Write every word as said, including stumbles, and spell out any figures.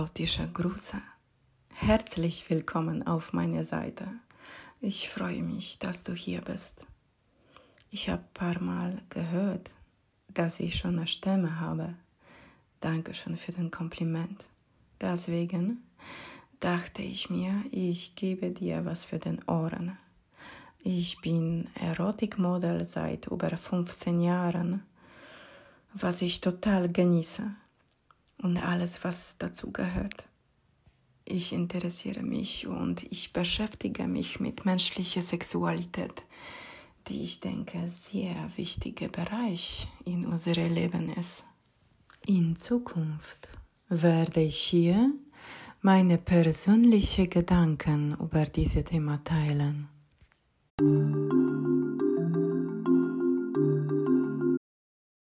erotische Grüße. Herzlich willkommen auf meiner Seite. Ich freue mich, dass du hier bist. Ich habe ein paar Mal gehört, dass ich schon eine Stimme habe. Dankeschön für den Kompliment. Deswegen dachte ich mir, ich gebe dir was für den Ohren. Ich bin Erotikmodel seit über fünfzehn Jahren, was ich total genieße und alles, was dazu gehört. Ich interessiere mich und ich beschäftige mich mit menschlicher Sexualität, die ich denke sehr wichtiger Bereich in unserem Leben ist. In Zukunft werde ich hier meine persönlichen Gedanken über dieses Thema teilen.